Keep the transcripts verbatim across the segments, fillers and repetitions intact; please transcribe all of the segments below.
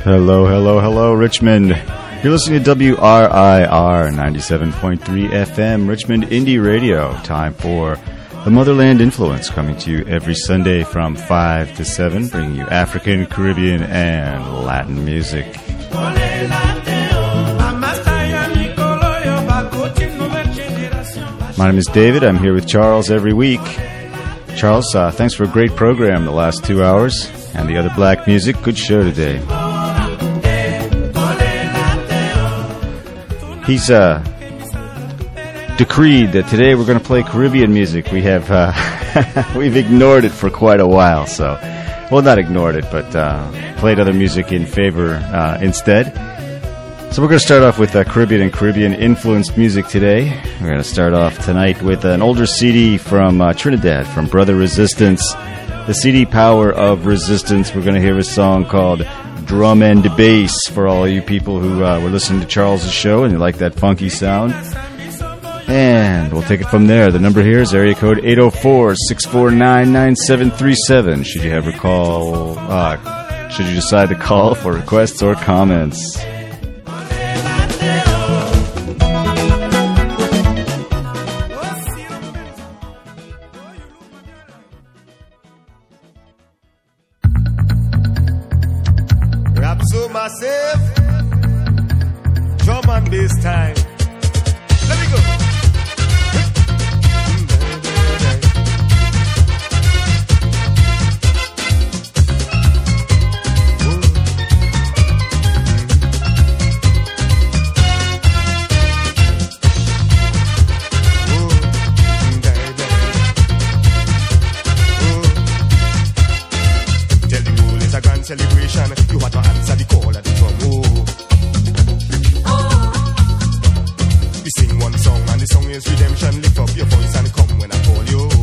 Hello, hello, hello, Richmond. You're listening to W R I R ninety-seven point three F M, Richmond Indie Radio. Time for the Motherland Influence, coming to you every Sunday from five to seven, bringing you African, Caribbean, and Latin music. My name is David. I'm here with Charles every week. Charles, uh, thanks for a great program the last two hours and the other black music. Good show today. He's uh, decreed that today we're going to play Caribbean music. We have uh, we've ignored it for quite a while, so well, not ignored it, but uh, played other music in favor uh, instead. So we're going to start off with uh, Caribbean and Caribbean influenced music today. We're going to start off tonight with an older C D from uh, Trinidad, from Brother Resistance, the C D Power of Resistance. We're going to hear a song called Drum and Bass for all you people who uh, were listening to Charles' show and you like that funky sound. And we'll take it from there. The number here is area code eight oh four, six four nine, nine seven three seven. Should you have a call, uh, should you decide to call for requests or comments. Massive drum and bass time. Let me go. Tell the world it's a grand celebration. You have to answer the call of the drum. We sing one song and the song is redemption. Lift up your voice and come when I call you.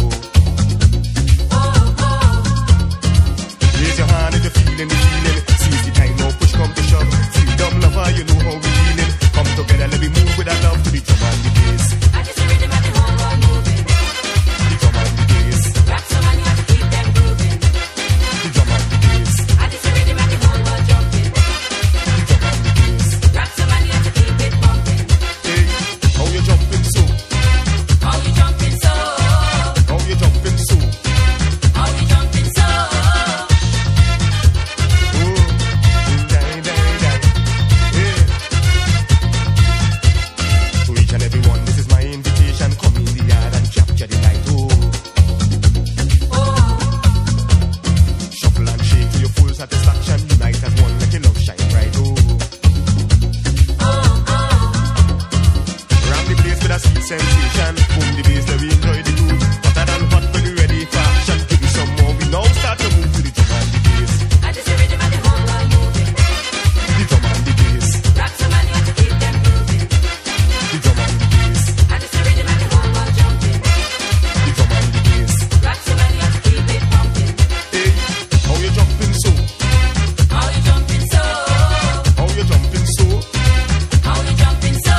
Raise your hand if you're feeling the feeling. Seize the time, no push come to shove. Freedom lover, you know how we feeling. Come together, let me move with that love to the drum and the bass. I just hear rhythm and the whole world moving. The drum and the bass. Rock some and you have to keep them grooving. The drum and the bass. I just hear rhythm and the whole world jumping. The drum and the bass. Rock some and you have to keep it pumping. Hey, how you jumping so? How you jumping so? How you jumping so? How you jumping so? Oh, die, die, die. Yeah. To each and every one, this is my invitation. Come in the yard and capture the night. Oh. Shuffle and shake to your full satisfaction. Unite as one, let your love shine bright. Oh. Ram the place with a sweet sensation. Boom the bass, let we enjoy the groove. Hotter than hot when we ready for action. Give me some more, we now start to move to the drum and the bass. I just hear rhythm and the whole world moving. The drum and the bass. Rock some and you have to keep them grooving. The drum and the bass. I just hear rhythm and the whole world jumping. The drum and the bass. Rock some and you have to keep it pumping. Hey, how you jumping so? How you jumping so? How you jumping so? How you jumping so?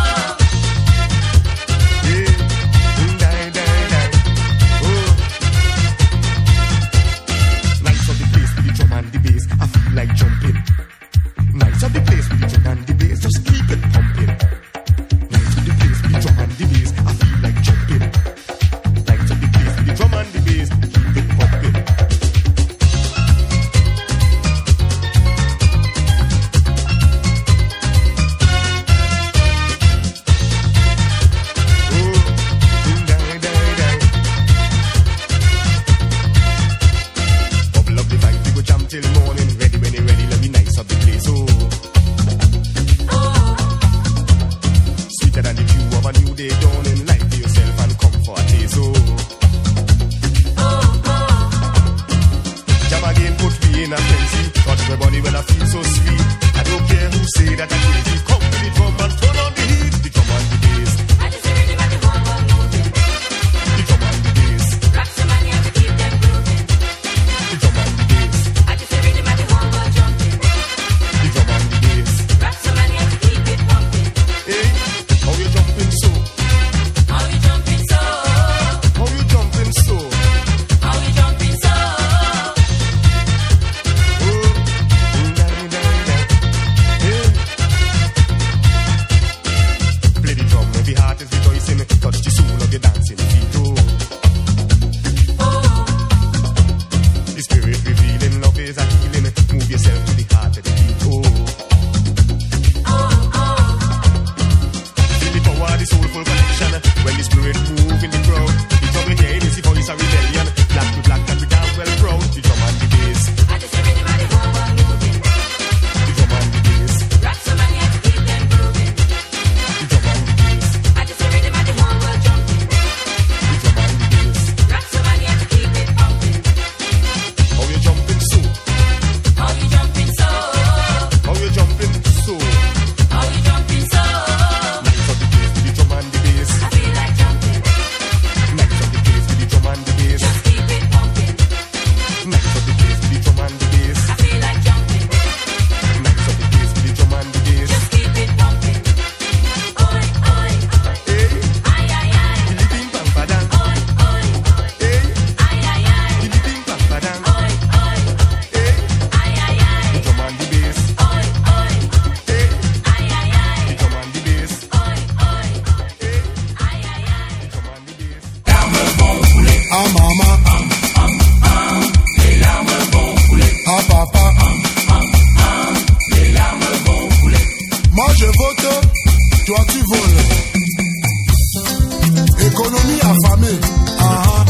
Yeah, die, die, die. Oh. Nights of the place with the drum and the bass, I feel like jumping. Nights of the place with the drum and the bass, just keep it pumping. Nights of the place with the drum and the bass, I feel like jumping. Nights of the place with the drum and the bass, keep it pumping. Bubble up the vibe, we go jam till morning. Ready when you ready, let me nice up the place. Oh, sweeter than the dew of a new day dawning. Light for yourself and come for a taste. Oh, jam again, put me in a frenzy. Touch my body when I feel so sweet. I don't care who say that I'm crazy. Come to the drum and turn on the heat. The drum and the bass. I just hear rhythm and the whole world moving. The drum and the bass. Rock some and you have to keep them grooving. The drum and the bass. I just hear rhythm and the whole world jumping. The drum and the bass. Rock some and you have to keep it pumping. Hey, how you jumping so? How you jumping so? How you jumping so? How you jumping so? Oh, die, die, die. toi tu voles. Économie affamée. Ah, ah.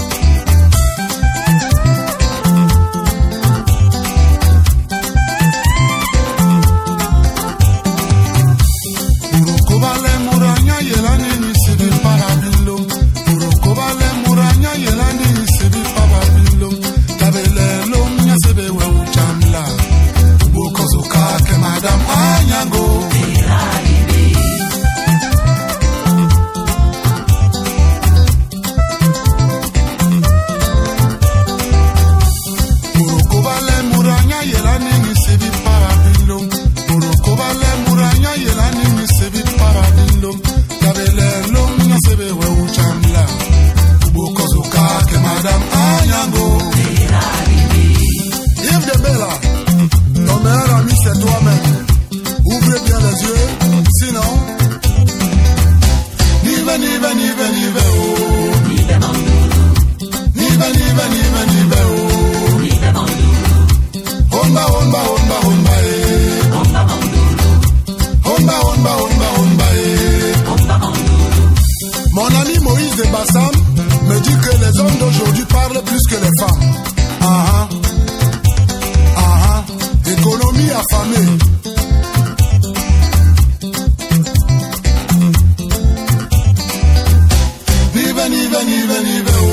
Urokobale muranya yelani ni sebi parabilo. Urokobale muranya yelani ni sebi parabilo. Tabele lomnya sebe we uchamla. Bokozuka ke madam anyango. Urokobale muranya yelani ni sebi parabilo. Urokobale muranya yelani ni sebi parabilo. Tabele lomnya sebe we uchamla. Bokozuka ke madam anyango. Yves de Bella, ton meilleur ami c'est toi-même. Ouvrez bien les yeux, sinon Nive, nive, nive, nive, oh. Nive, nive, nive, nive, oh. Honba, honba, honba, honba, eh. Honba, honba, honba, honba, eh. Mon ami Moïse de Bassam me dit que les hommes d'aujourd'hui parlent plus que les femmes. Ah ah. Ah ah. Économie affamée. Nive, nive, nive, nive, oh.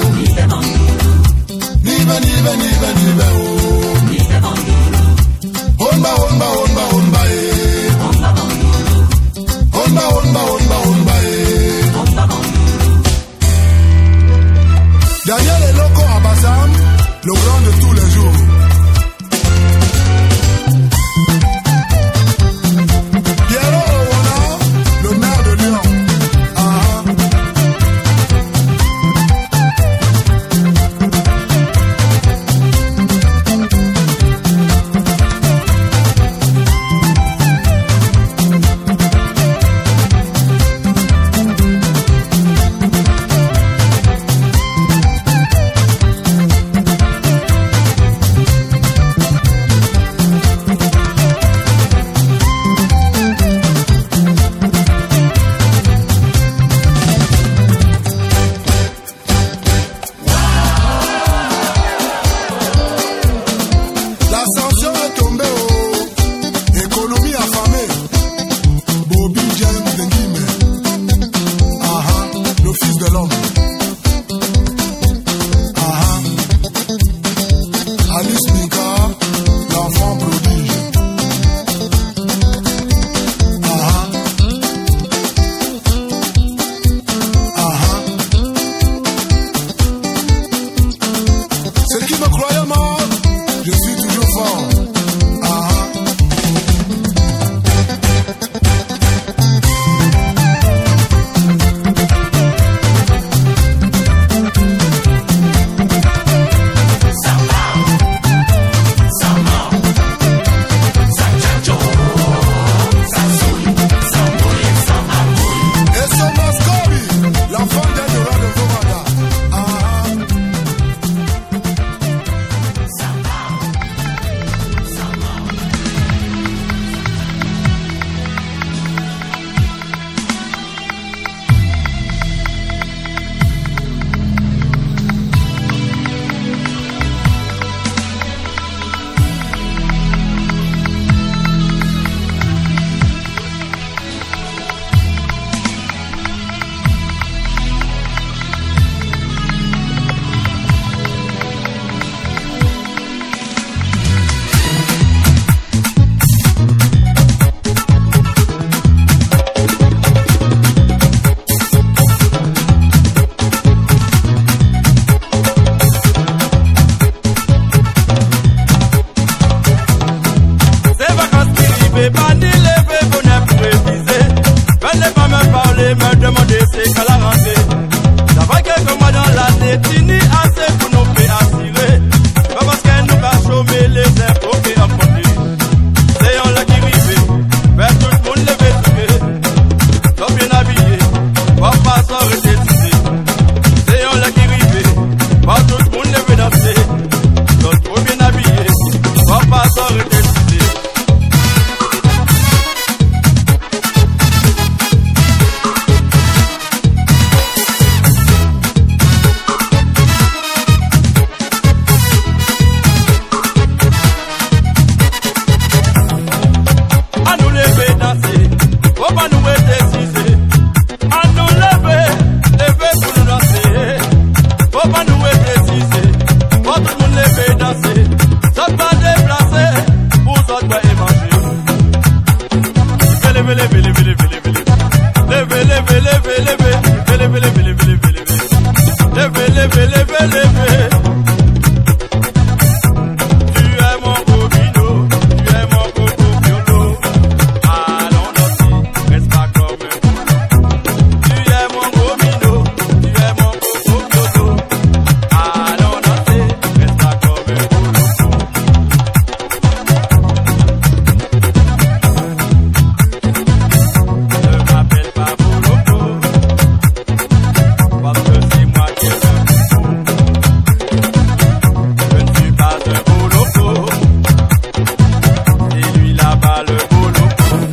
Nive, nive, nive, nive, oh. Honba, honba, honba, honba, eh. Honba, honba, honba, honba, eh. Daniel est loco à Bassam, le grand de tous les jours. Pierrot Owona, le maire de Lyon. Ah ah. L'ascension est tombée, oh. Économie affamée. Bobby James de Guimé. Ah ah. Le fils de l'homme. Ah ah. Alice Mika, l'enfant prodige. Ah ah. Ah ah. Ceux qui me croyaient mort, je suis toujours fort. Ah ah. Et son Moscovi, l'enfant d'Edora de Vomada. Ah ah. Ces vacances qui arrivent, pas ni lever, bonheur pour réviser. Venez pas me parler, me demander c'est qu'à la rentrée. Ça va quelques mois dans l'année, tini assez pour nous faire assurer. Pas parce qu'elle nous va chômer les impôts qui en produit. C'est on là qui rive, vers tout le monde lever, lever. Trop bien habillé, pas pas sans rester tissé. C'est on là qui rive, pas tout le monde lever danser. Trop bien habillé, pas pas sans rester tissé. boire, boire et manger. Levez, levez, levez, levez, levez, levez, levez, levez, levez, levez, levez, levez, levez, levez, levez, levez, levez, levez. Tu es mon bobino, tu es mon coco violo. Allons danser, reste pas comme un boulot. Tu es mon bobino, tu es mon coco violo. Allons danser, reste pas comme un boulot. Ne m'appelle pas Boloko, parce que c'est moi qui ai le boulot. Je ne suis pas un Boloko, c'est lui là-bas le Boloko.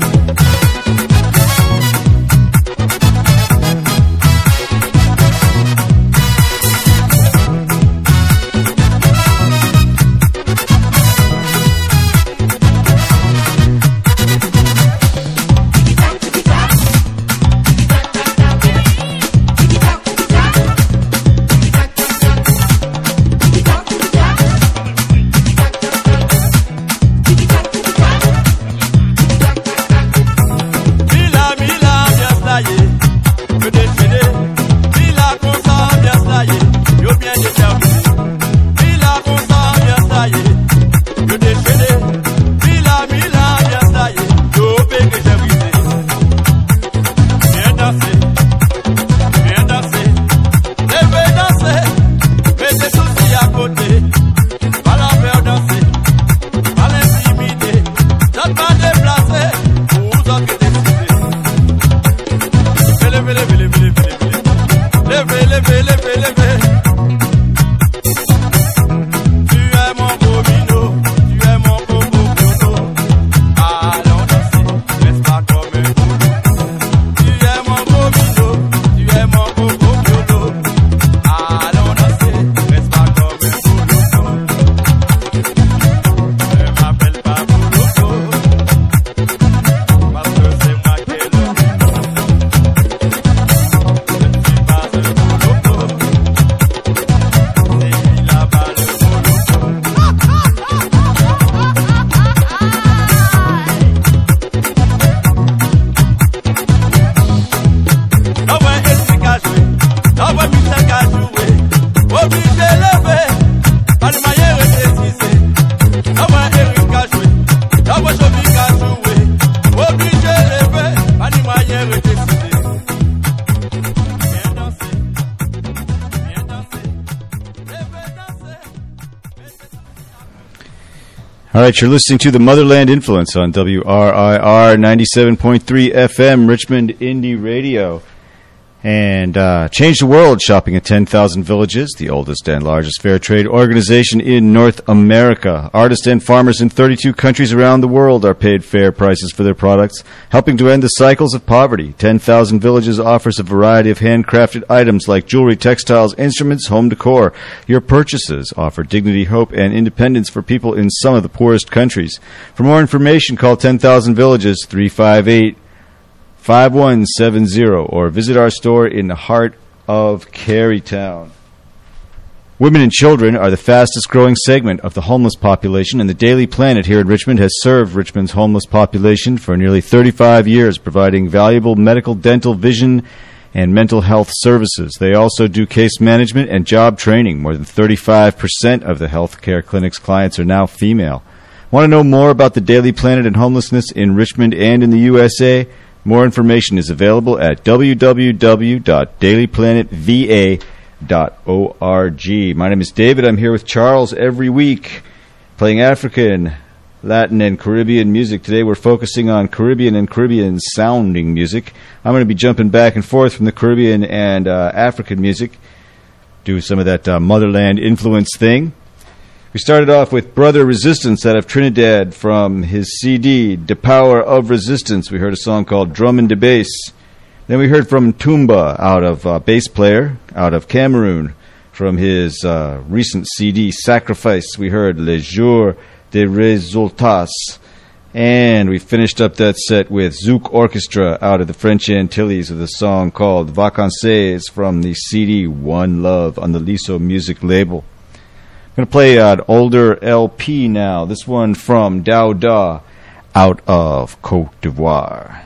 Mila, mila, bien slayé, que déchaîné. Mila, consent, bien slayé, yo bien déterminé. Mila, consent, bien slayé, que déchaîné. Mila, mila, bien slayé, yo bé que j'ai brisé. Viens danser, viens danser, levez danser, mets tes soucis à côté. Pas la faire danser, pas l'intimider, t'as pas déplacé, pour vous autres que décider. Levez, levez, levez, levez, levez, levez, levez, levez, levez. Tu es mon bobino, tu es mon coco violo. Allons danser, reste pas comme un boulot. Tu es mon bobino, tu es mon coco violo. Allons danser, reste pas comme un boulot. Ne m'appelle pas Boloko, parce que c'est moi qui ai le boulot. Je ne suis pas un Boloko, c'est lui là-bas le Boloko. Non, ouais, esprit qu'à jouer, non, ouais, putain qu'à jouer. Obligé lever, pas de manière rétrécissée. Non, ouais, Eric qu'à jouer, non, ouais, Jovi qu'à jouer. Obligé lever, pas de manière rétrécissée. Viens danser, viens danser, levez danser. All right, you're listening to the Motherland Influence on W R I R ninety-seven point three F M, Richmond Indie Radio. And uh, Change the World, shopping at ten thousand Villages, the oldest and largest fair trade organization in North America. Artists and farmers in thirty-two countries around the world are paid fair prices for their products, helping to end the cycles of poverty. ten thousand Villages offers a variety of handcrafted items like jewelry, textiles, instruments, home decor. Your purchases offer dignity, hope, and independence for people in some of the poorest countries. For more information, call ten thousand Villages, three five eight, five one seven zero, or visit our store in the heart of Carytown. Women and children are the fastest growing segment of the homeless population, and the Daily Planet here in Richmond has served Richmond's homeless population for nearly thirty-five years, providing valuable medical, dental, vision, and mental health services. They also do case management and job training. More than thirty-five percent of the healthcare clinic's clients are now female. Want to know more about the Daily Planet and homelessness in Richmond and in the U S A? More information is available at w w w dot daily planet v a dot org. My name is David. I'm here with Charles every week, playing African, Latin, and Caribbean music. Today we're focusing on Caribbean and Caribbean-sounding music. I'm going to be jumping back and forth from the Caribbean and uh, African music, do some of that uh, motherland influence thing. We started off with Brother Resistance out of Trinidad from his C D, The Power of Resistance. We heard a song called Drum and Bass. Then we heard from Tumba out of uh, bass player out of Cameroon from his uh, recent C D, Sacrifice. We heard Les Jours des Résultats. And we finished up that set with Zouk Orchestra out of the French Antilles with a song called Vacances from the C D One Love on the Liso Music label. going to play an older L P now. This one from Dao out of Côte d'Ivoire.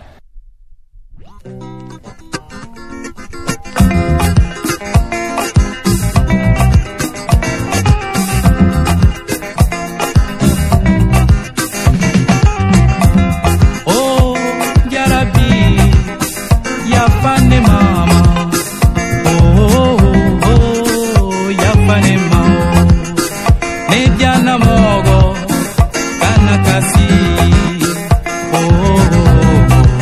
Oh, Yarabi, Yapane Mama. Oh, oh, oh, Yapane Mama. Mediana Mogo, Kanakasi. Oh, oh, oh.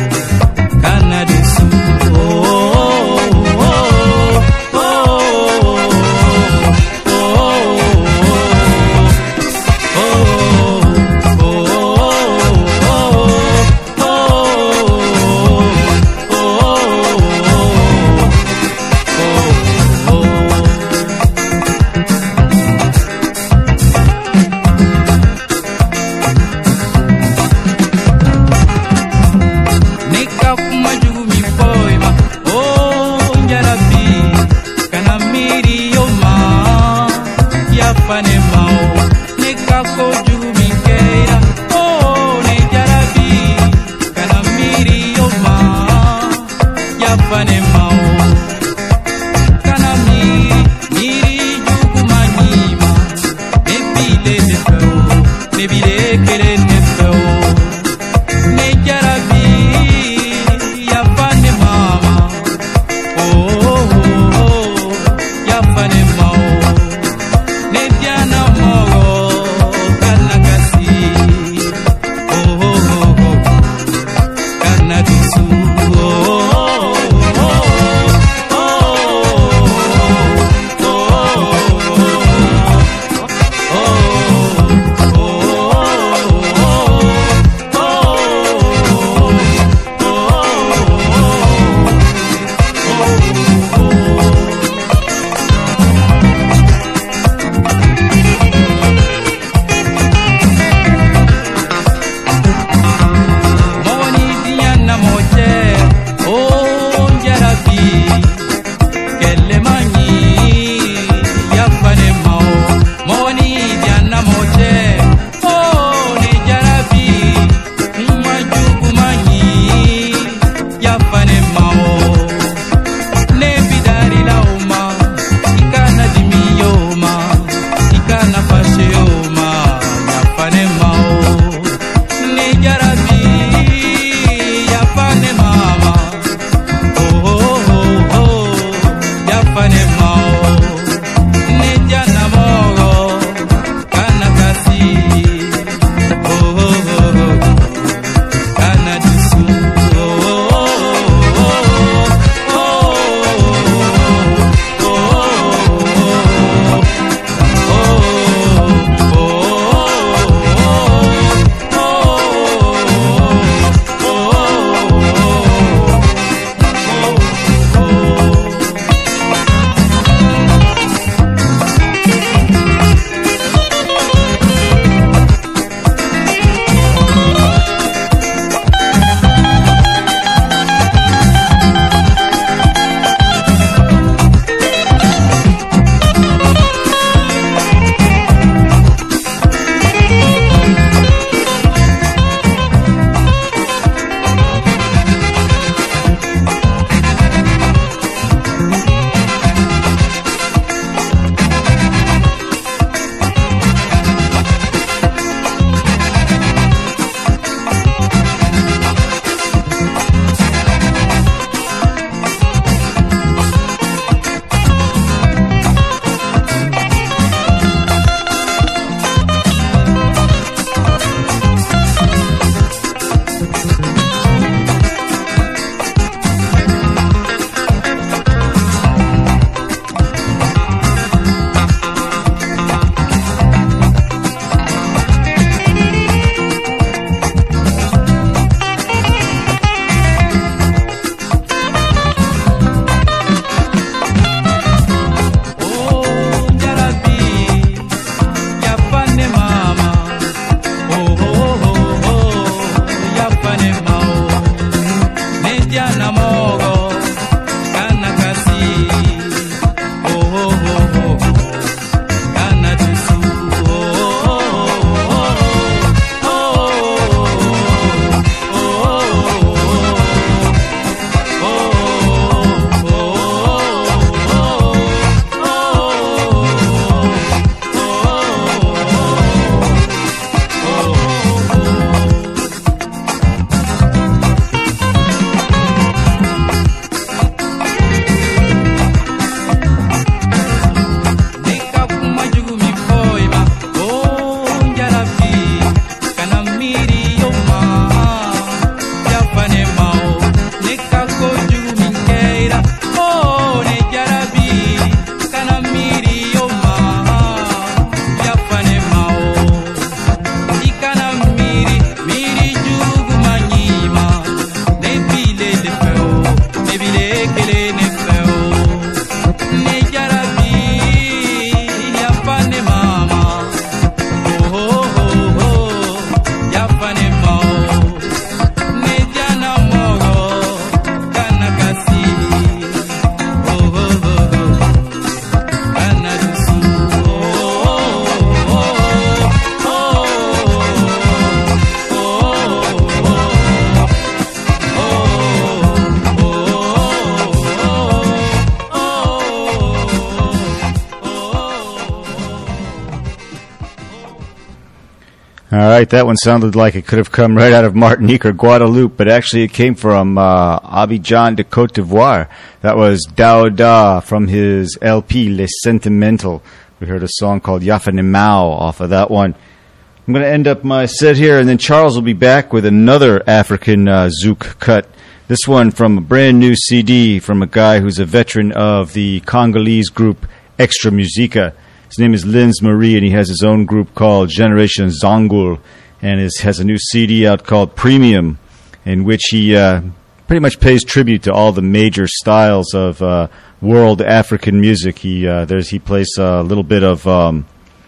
All right, that one sounded like it could have come right out of Martinique or Guadeloupe, but actually it came from uh, Abidjan de Côte d'Ivoire. That was Daouda from his L P, Les Sentimental. We heard a song called Yafanimao off of that one. I'm going to end up my set here, and then Charles will be back with another African uh, zouk cut. This one from a brand new C D from a guy who's a veteran of the Congolese group Extra Musica. His name is Lins Marie, and he has his own group called Generation Zangul, and is, has a new C D out called Premium, in which he uh, pretty much pays tribute to all the major styles of uh, world African music. He uh, there's he plays a little bit of um,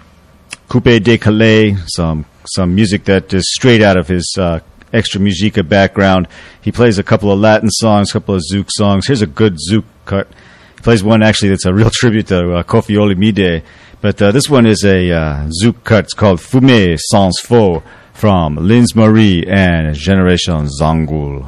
Coupé Décalé, some some music that is straight out of his uh, Extra Musica background. He plays a couple of Latin songs, a couple of zouk songs. Here's a good zouk cut. He plays one actually that's a real tribute to uh, Kofi Olomide. But uh, this one is a uh, zouk cut. It's called Fumé Sans Faux from Lins Marie and Generation Zangul.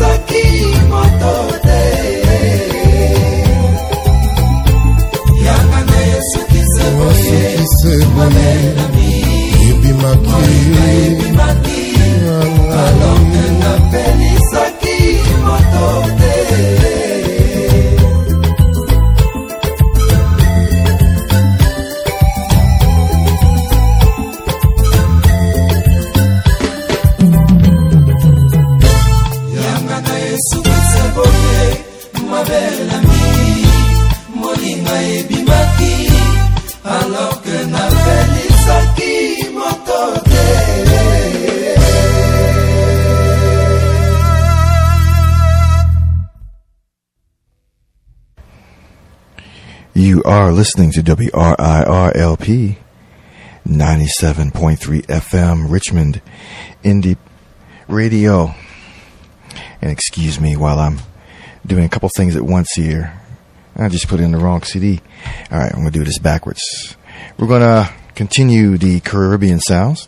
Yeah. se boye ebimaki alors que napelisaki moto te. Yanga na Yesu se boye ma belle amie molinga ebimaki alors que napelisaki moto te. You are listening to W R I R L P ninety-seven point three F M Richmond Indie Radio. And excuse me while I'm doing a couple things at once here. I just put in the wrong C D. All right, I'm going to do this backwards. We're going to continue the Caribbean sounds.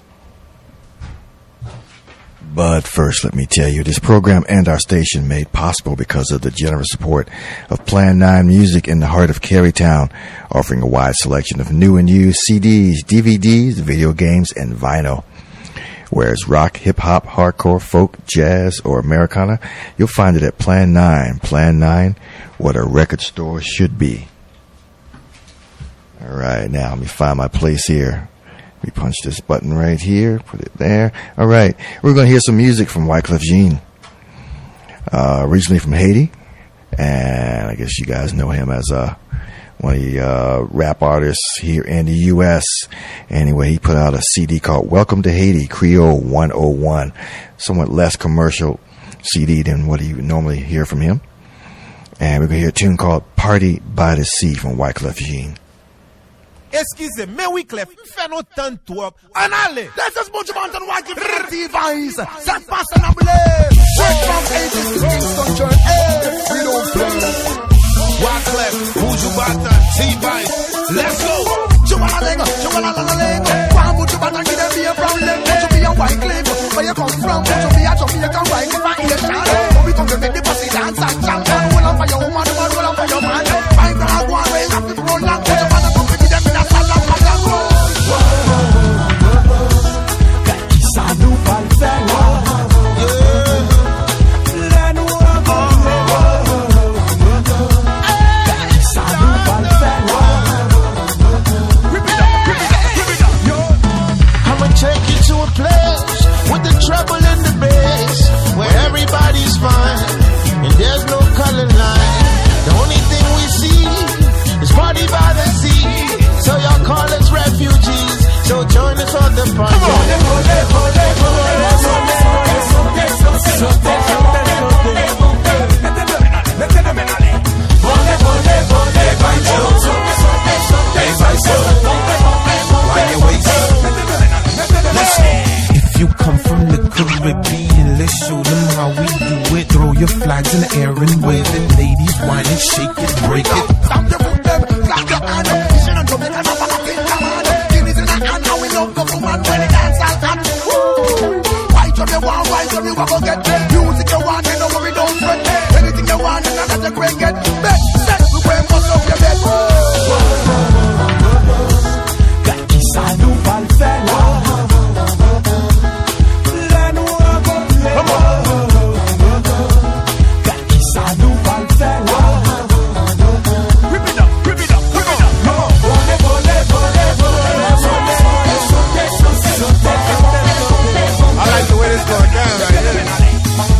But first, let me tell you, this program and our station made possible because of the generous support of Plan nine Music in the heart of Carytown, offering a wide selection of new and used C Ds, D V Ds, video games, and vinyl. Whereas rock, hip-hop, hardcore, folk, jazz, or Americana, you'll find it at Plan nine. Plan nine, what a record store should be. All right, now let me find my place here. We punch this button right here, put it there. All right, we're going to hear some music from Wyclef Jean, uh, originally from Haiti, and I guess you guys know him as uh, one of the uh, rap artists here in the U S Anyway, he put out a C D called Welcome to Haiti, Creole one oh one, somewhat less commercial C D than what you normally hear from him. And we're going to hear a tune called Party by the Sea from Wyclef Jean. Excusez, mais Wyclef, fais nos temps toi. En allez! This is Bunch of Mountain Wyclef Device. Ça passe en anglais. Straight from eighties to Kingston Church. Hey, we don't play. Wyclef, Buju Bata, T-Vice. Let's go! Chumalango, Chumalango. Why you Bata give them be a problem? Would you be a Wyclef? Where you come from? Would you be a Jamaican Wyclef? I hear shout. We come to make the pussy dance and jump. Roll up for your woman, roll up for your man. Find the hard one, raise up the roll down. Trouble in the bass, where everybody's fine, and there's no color line. The only thing we see is party by the sea. So y'all call us refugees, so join us on the party. Come you come from the Caribbean, let's show them how we do it. Throw your flags in the air and wave it. Ladies, whine and shake it, break it. Stop the foot, them, clap your hand. Listen and Jamaica, not for nothing, come on. Guineas in the hand, now we love the woman when it dance all time. White up you want, white up you want, go get music you want, you know what we don't fret. Anything you want, you know that you can get. Bet, bet, we went bust up your bed. Isa do Valfella. I like the way this going down right here.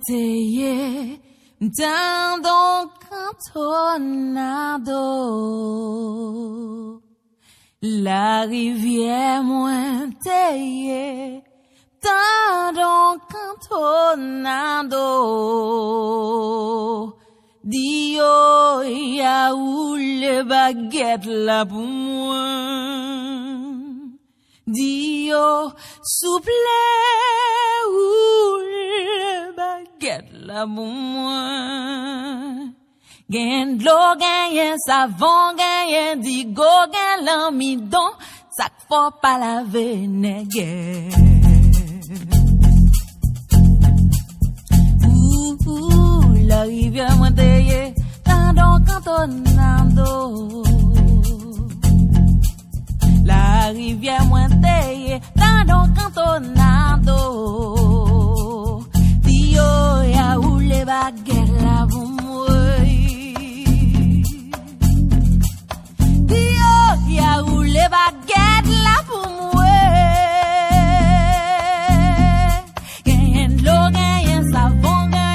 teye dans ton cantonado. La rivière moins teye dans ton cantonado. Dio ya ou les baguettes là pour moi. Dio souple ou les baguettes là pour moi. Gen l'eau, gen savon, gen digo, gen l'amidon, ça faut pas laver néguer. La rivière montée, dans cantonado. La rivière montée, dans cantonado. Dio ya ou les baguettes la pour moi. Dio ya ou les baguettes la pour moi. Gagne l'eau, gagne savon.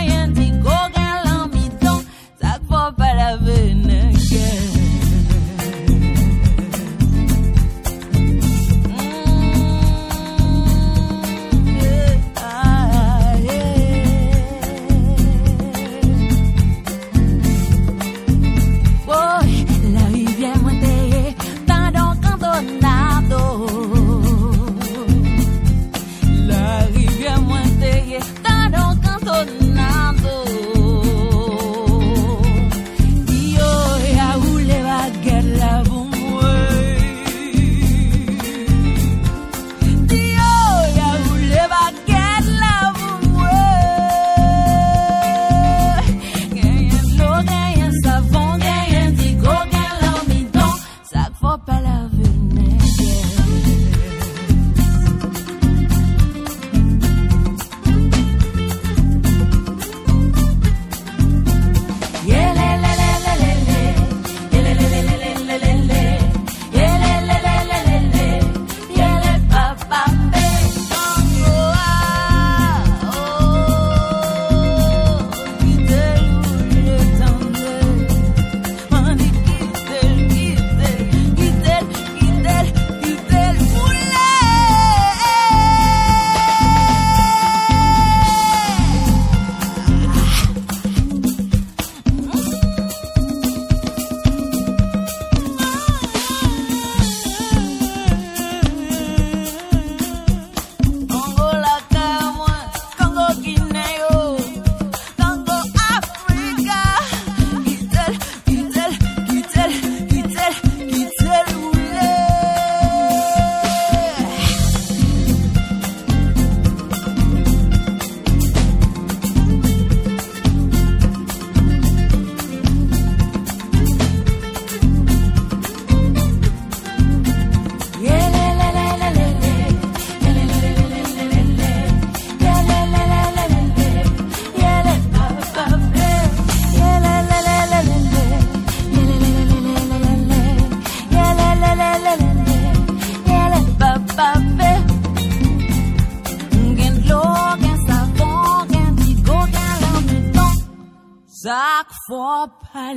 Faut pas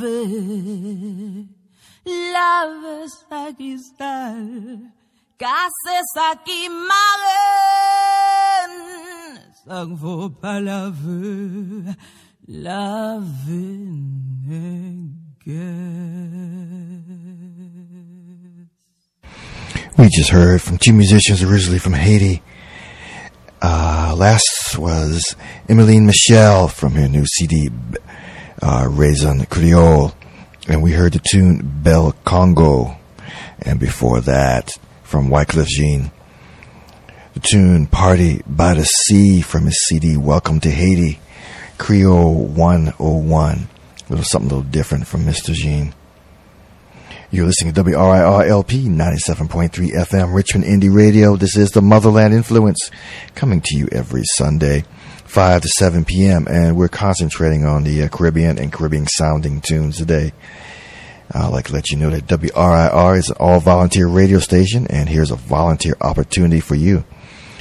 laver, laver ça qui sale, casser ça qui marraine, ça qu'il faut pas laver, laver We just heard from two musicians originally from Haiti. Uh, last was Emmeline Michel from her new C D, uh, Raison Creole. And we heard the tune Bel Congo. And before that, from Wyclef Jean, the tune Party by the Sea from his C D Welcome to Haiti, Creole one oh one. A little something a little different from Mister Jean. You're listening to W R I R L P ninety-seven point three F M, Richmond Indie Radio. This is the Motherland Influence, coming to you every Sunday, five to seven p.m., and we're concentrating on the uh, Caribbean and Caribbean-sounding tunes today. I'd like to let you know that W R I R is an all-volunteer radio station, and here's a volunteer opportunity for you.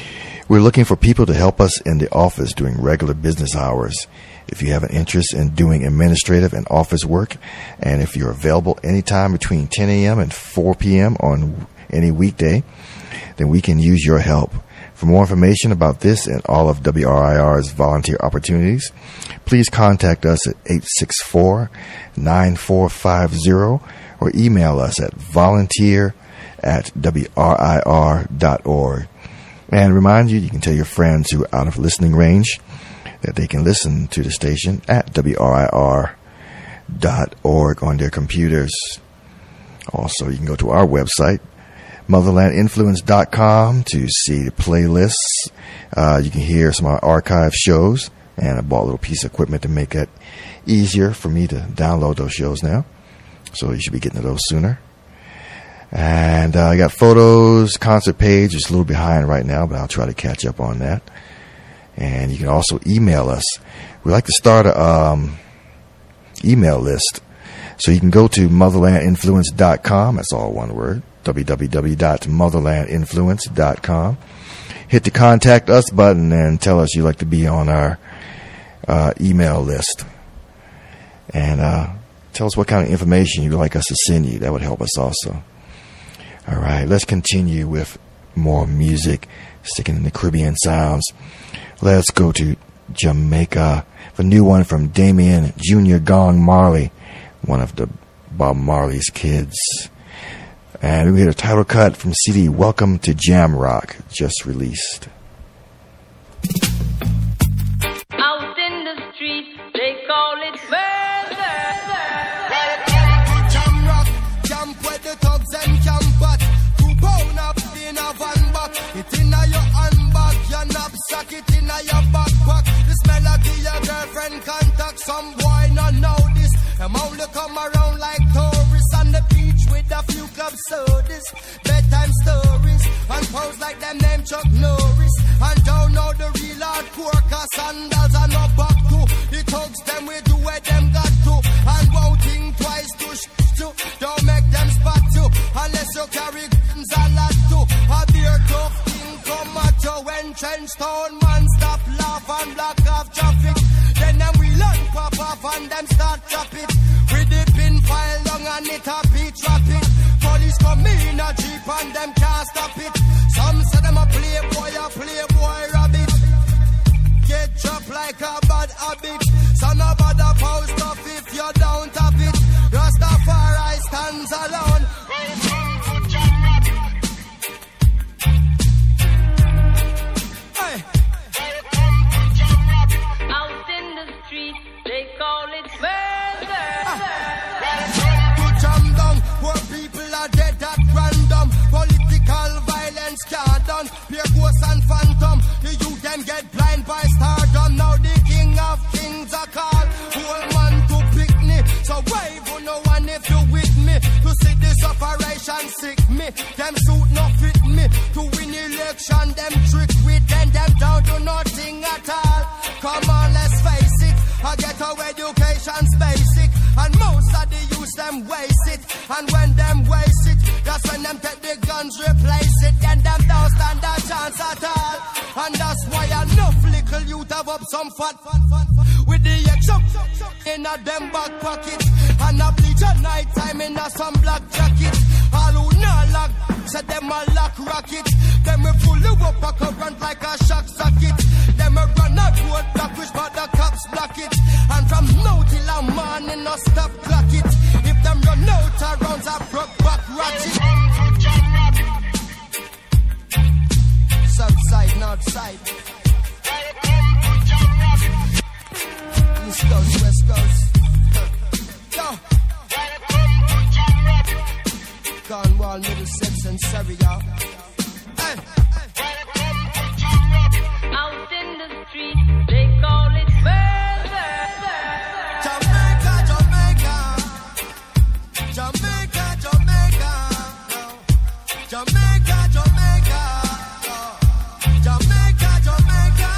We're looking for people to help us in the office during regular business hours. If you have an interest in doing administrative and office work, and if you're available anytime between ten a.m. and four p.m. on any weekday, then we can use your help. For more information about this and all of W R I R's volunteer opportunities, please contact us at eight six four, nine four five zero or email us at volunteer at W R I R dot org. And remind you, you can tell your friends who are out of listening range that they can listen to the station at W R I R dot org on their computers. Also, you can go to our website, motherland influence dot com, to see the playlists. Uh, you can hear some of our archive shows, and I bought a little piece of equipment to make it easier for me to download those shows now. So you should be getting to those sooner. And uh, I got photos, concert page. It's a little behind right now, but I'll try to catch up on that. And you can also email us. We like to start a um, email list. So you can go to motherland influence dot com. That's all one word. w w w dot motherland influence dot com. Hit the contact us button and tell us you'd like to be on our uh, email list. And uh, tell us what kind of information you'd like us to send you. That would help us also. All right, let's continue with more music, sticking in the Caribbean sounds. Let's go to Jamaica. The new one from Damian Junior Gong Marley, one of the Bob Marley's kids. And we had a title cut from C D Welcome to Jam Rock, just released. Out in the street, they call it murder. Jam rock, jump where the thugs and campers. Two pound up in a van back. It in a your handbag, your knapsack, it in a your backpack. This melody your girlfriend contact. Some boy not know this. Them only come around like tourists on the beach with a few club sodas, bedtime stories, and pose like them name Chuck Norris. And don't know the real hardcore, cause sandals are not back to. The thugs them we do where them got to. And won't think twice to sh to. Don't make them spot to. Unless you carry guns a lot to. A beer tough thing come at you when trench town man stop laugh and block off traffic. Then them we learn pop off and them start drop it. With the pin file long and it a beat trap it. Police come in a jeep and them can't stop it. Some say them a playboy, a playboy rabbit. Get dropped like a bad habit. Son of a da post off if you don't have it. Rastafari stands alone. Hey. Out in the street, they call it murder. To jam down where people are dead at random. Political violence can't done. Pure ghosts and phantom. The youth them get blind by stardom. Now the king of kings are called. Whole man to pick me. So wave on no one if you with me. To see this operation sick me. Them suit no fit me. To win election them trick with them. Them don't do nothing at all. Come on, let's face it. I get our education's basic. And most of the youth them waste it. And when them waste it, that's when them take the guns, replace it. Then them don't stand a chance at all. And that's why enough little youth have up some fat, fat, fat, fat. With the extra in a them back pocket. And a bleach at night time in a some black jacket. All who not lock, say them a lock rocket. Them we pull you up a current like a shock socket. Them we run a road block which but the cops block it. And from now till a morning no stop clock it. If them run out of rounds a broke back ratchet. South side, north side. East coast, west coast. Yo. Cornwall, Middlesex and Surrey, y'all. Hey. Out in the street, they call it murder. Jamaica, Jamaica. Jamaica, Jamaica. Jamaica, Jamaica. Jamaica, Jamaica.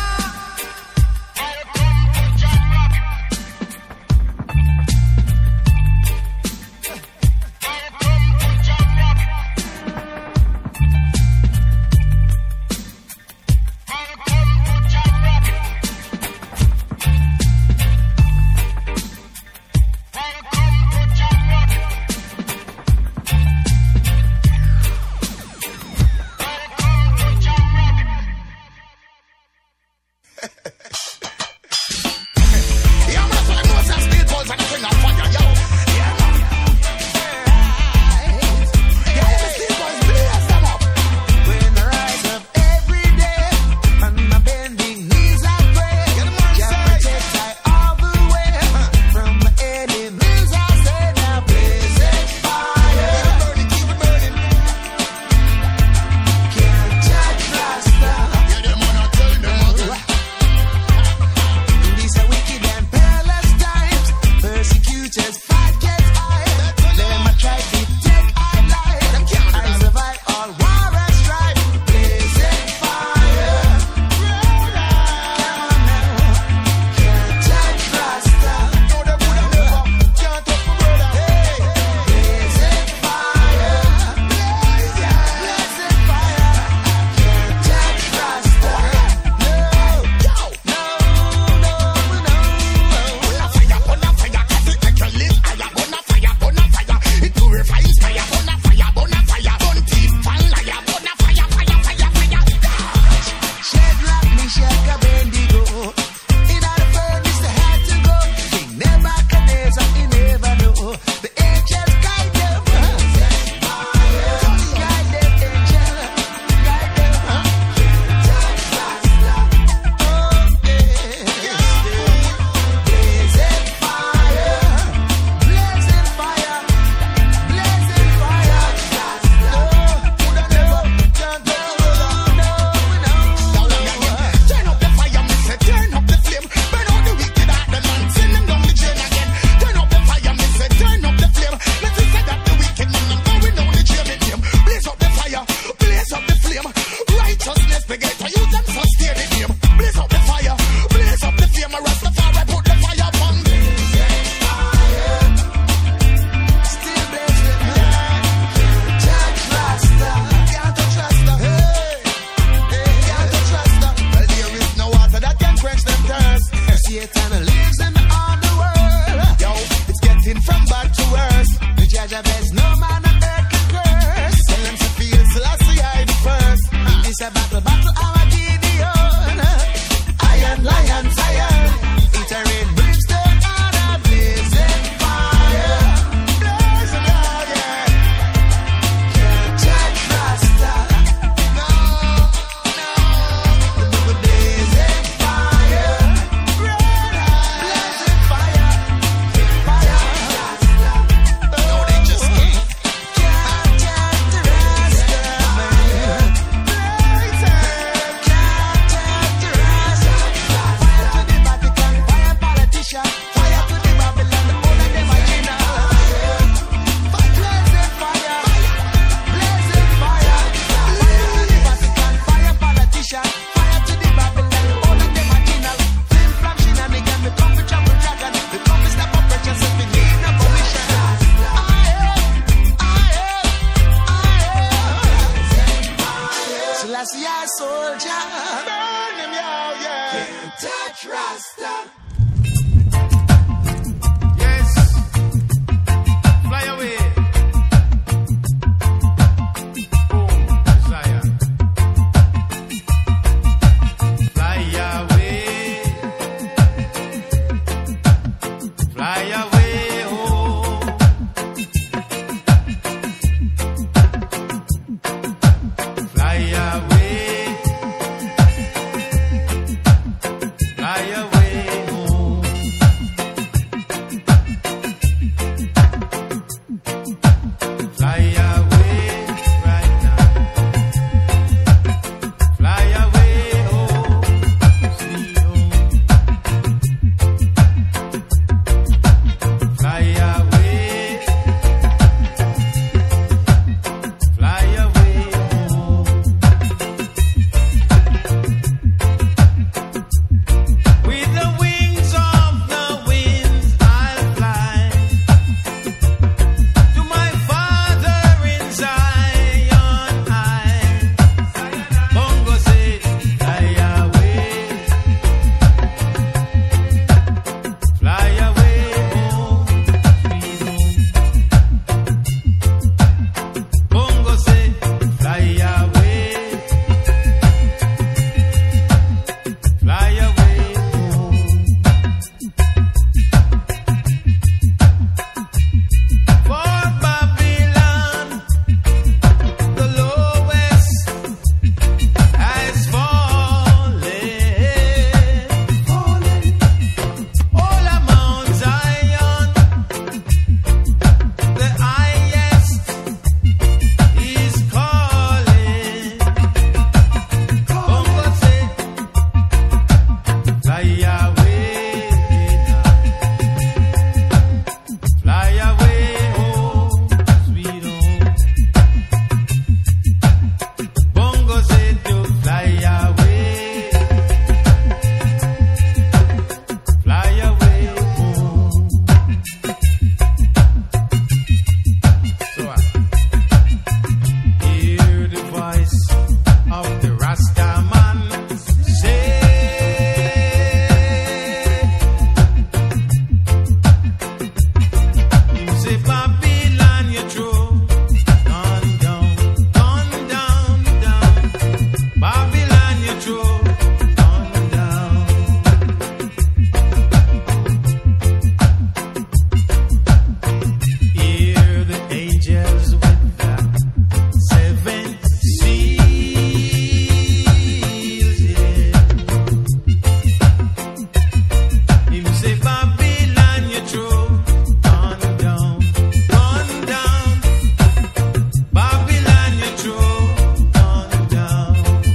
Selassie, our soldier. Burn him, yo, yeah. Can't touch Rasta. Yes. Fly away. Boom, Messiah. Fly away. Fly away, oh. Fly away. Fly away, oh. Fly away right now. Fly away, oh. Sweet home. Fly away. Fly away, oh. With the wings of the winds I'll fly to my Father in Zion high. Bongo say, fly away. Fly away, home, sweet home. Bongo say, fly away. Fly away, home. For Babylon, the lowest has fallen. Fallen. All among Zion, the highest is calling. Bongo say, fly away now. Fly away, oh, sweet home. Bongo say to fly away. Fly away, home. So I hear the voice of the Rasta man say, you say Babylon, you're true. Gone down, gone down, down. Babylon, you're true. Gone down. Hear the angels with the seven seals, yeah. You say Babylon, you're true. Gone down, gone down. Babylon, you're true. Gone down.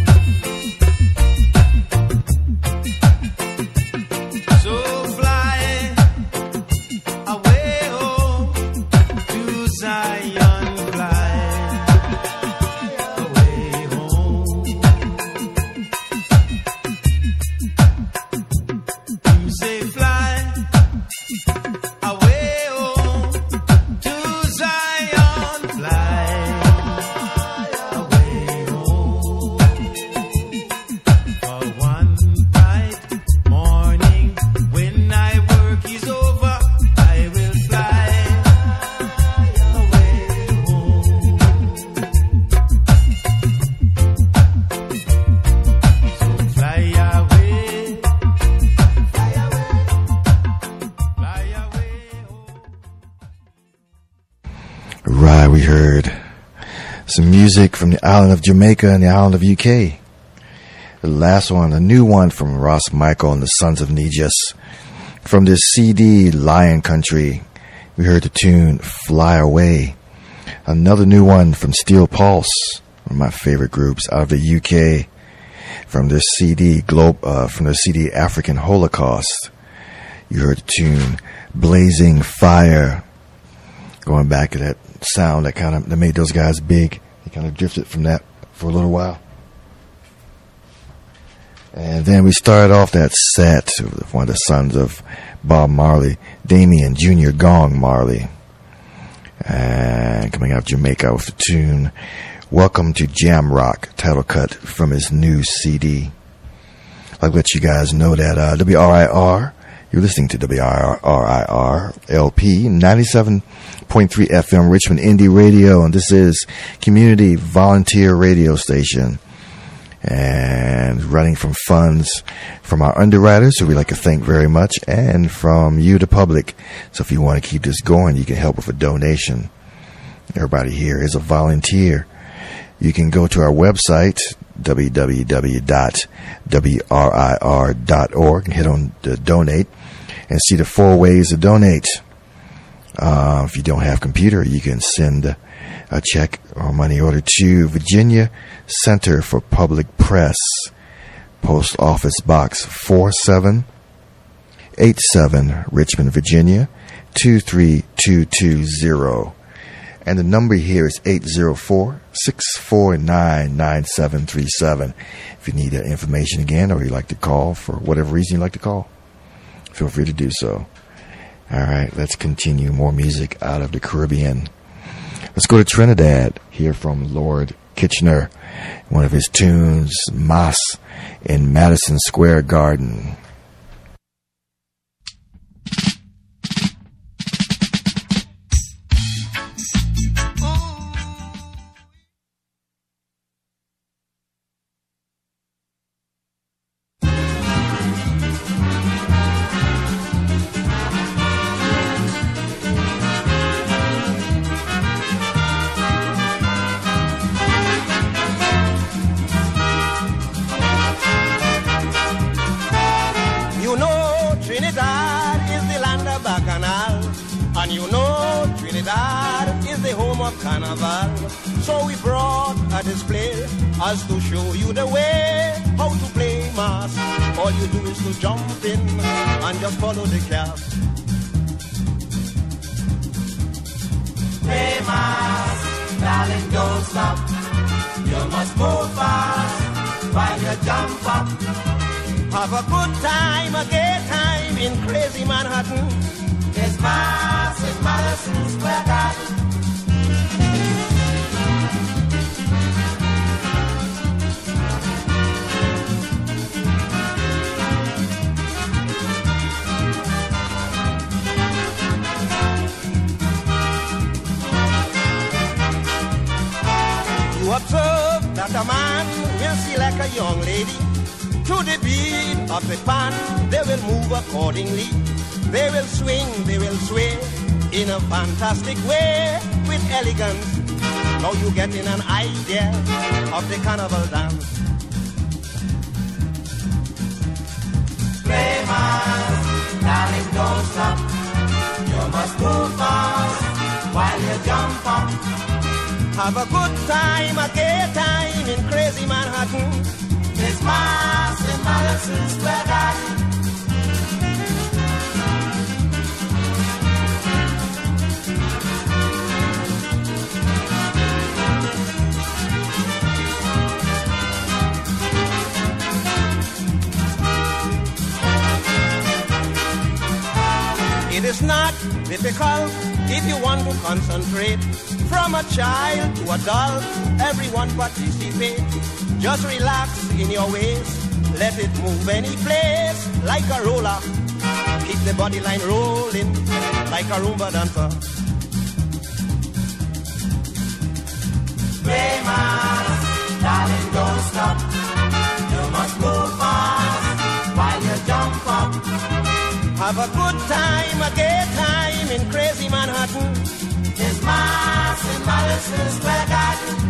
So fly away, oh, to Zion, fly away home. You say fly away, oh, to Zion, fly away home. For one bright morning, when I work is over, I will fly away home. So fly away, fly away, fly away home. Right, we heard some music from the island of Jamaica and the island of U K. The last one, a new one from Ross Michael and the Sons of Negus. From this C D, Lion Country, we heard the tune Fly Away. Another new one from Steel Pulse, one of my favorite groups out of the U K. From this C D, Globe, uh, from the C D African Holocaust, you heard the tune Blazing Fire. Going back to that sound that kind of that made those guys big. He kind of drifted from that for a little while. And then we started off that set with one of the sons of Bob Marley, Damian Junior Gong Marley. And coming out of Jamaica with the tune Welcome to Jam Rock, title cut from his new C D. I'd like to let you guys know that uh, W R I R, you're listening to W R I R L P, ninety-seven point three F M, Richmond Indie Radio, and this is Community Volunteer Radio Station. And running from funds from our underwriters, who we'd like to thank very much, and from you, the public. So if you want to keep this going, you can help with a donation. Everybody here is a volunteer. You can go to our website, w w w dot w r i r dot org, and hit on the donate and see the four ways to donate. Uh, if you don't have a computer, you can send a, a check or money order to Virginia Center for Public Press, Post Office Box four seven eight seven, Richmond, Virginia two three two two zero. And the number here is eight zero four, six four nine, nine seven three seven. If you need that information again, or you'd like to call for whatever reason you'd like to call, feel free to do so. All right, let's continue. More music out of the Caribbean. Let's go to Trinidad, hear from Lord Kitchener. One of his tunes, Mas in Madison Square Garden. As to show you the way how to play mas. All you do is to jump in and just follow the cap. Play mas, darling, don't stop. You must move fast while you jump up. Have a good time, a gay time in crazy Manhattan. There's mas in Madison Square Garden. You observe that a man will select a young lady. To the beat of the band, they will move accordingly. They will swing, they will sway in a fantastic way with elegance. Now you getting an idea of the carnival dance. Play mas, darling, don't stop. You must move fast while you jump up. Have a good time, a gay time in crazy Manhattan. It's mas in Madison Square Garden. It is not difficult if you want to concentrate. From a child to adult, everyone participate. Just relax in your waist, let it move any place like a roller. Keep the body line rolling like a Roomba dancer. Play mas, darling, don't stop. You must move fast while you jump up. Have a good time, a gay time in crazy Manhattan. It's mas in Madison Square Garden.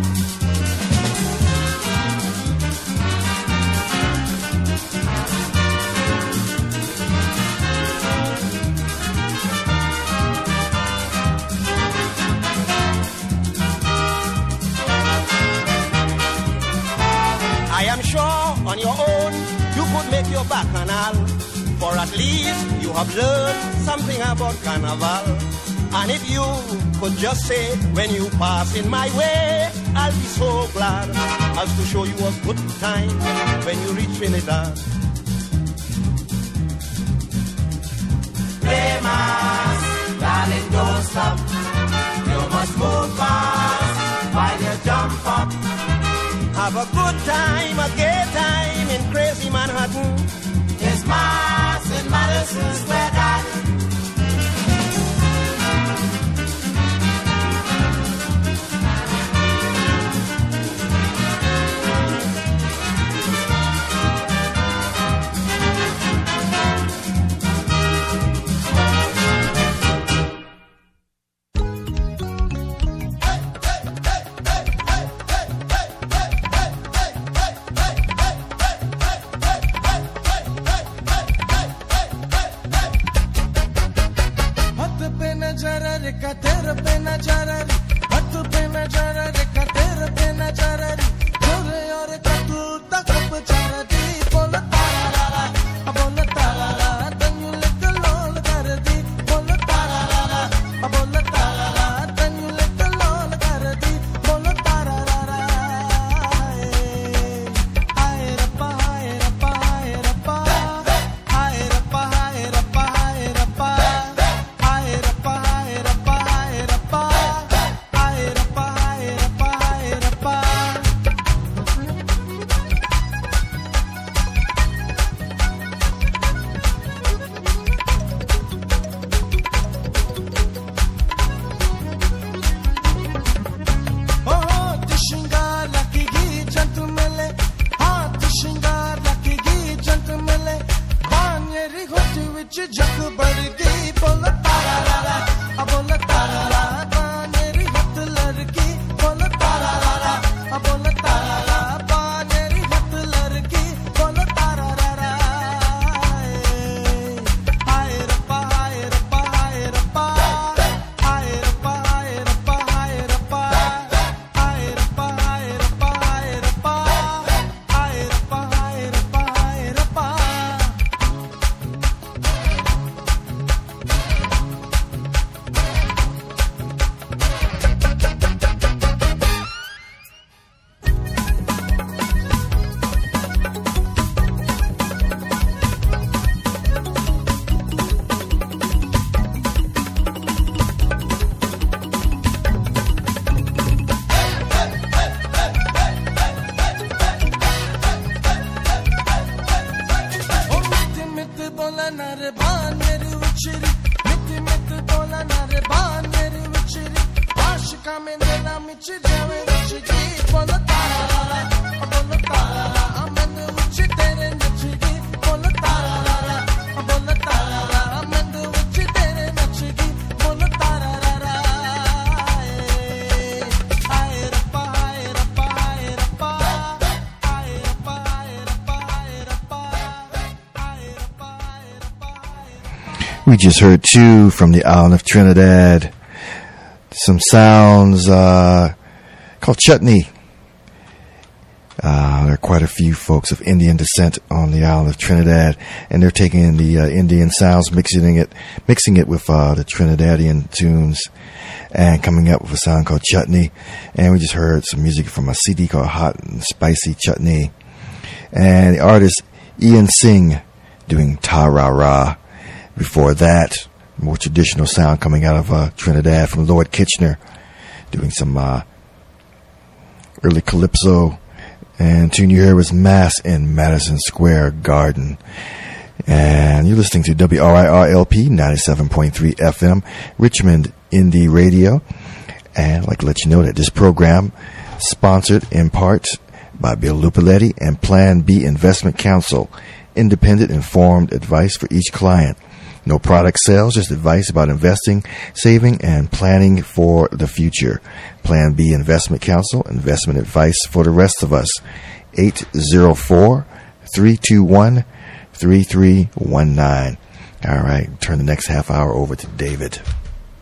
I am sure on your own you could make your bacchanal. For at least you have learned something about carnival. And if you could just say when you pass in my way, I'll be so glad as to show you a good time when you reach Trinidad. Play mas, darling, don't stop. You must move fast while you jump up. time, a gay time in crazy Manhattan. There's mass in Madison Square Garden. We just heard two from the island of Trinidad. Some sounds uh, called chutney. Uh, there are quite a few folks of Indian descent on the island of Trinidad, and they're taking the uh, Indian sounds, mixing it, mixing it with uh, the Trinidadian tunes, and coming up with a sound called chutney. And we just heard some music from a C D called Hot and Spicy Chutney, and the artist Ian Singh doing Ta Ra Ra. Before that, more traditional sound coming out of uh, Trinidad from Lord Kitchener, doing some uh, early calypso. And tune you heard was Mass in Madison Square Garden. And you're listening to W R I R L P ninety-seven point three F M, Richmond Indie Radio. And I'd like to let you know that this program, sponsored in part by Bill Lupoletti and Plan B Investment Counsel, independent informed advice for each client. No product sales, just advice about investing, saving, and planning for the future. Plan B Investment Counsel, investment advice for the rest of us. eight zero four, three two one, three three one nine. All right, turn the next half hour over to David.